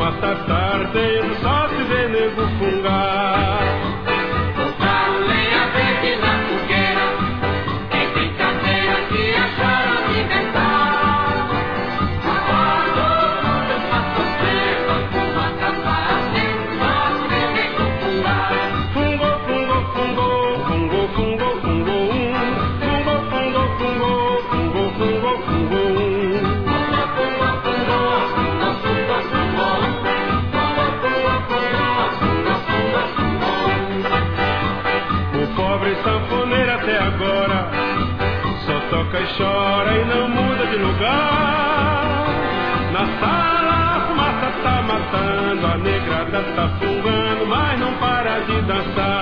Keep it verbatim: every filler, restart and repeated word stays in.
mata tarde só se vê nego fungar. Botar lenha verde na fogueira é brincadeira que acharam de inventar. Agora todo mundo passa cedo, mata tarde só se vê nego fungar. Fungo, fungo, fungo, fungo, fungo, fungo, fungo, fungo, fungo, fungo, fungo, fungo. Sanfoneiro até agora só toca e chora e não muda de lugar. Na sala a fumaça tá matando, a negrada tá fungando, mas não para de dançar.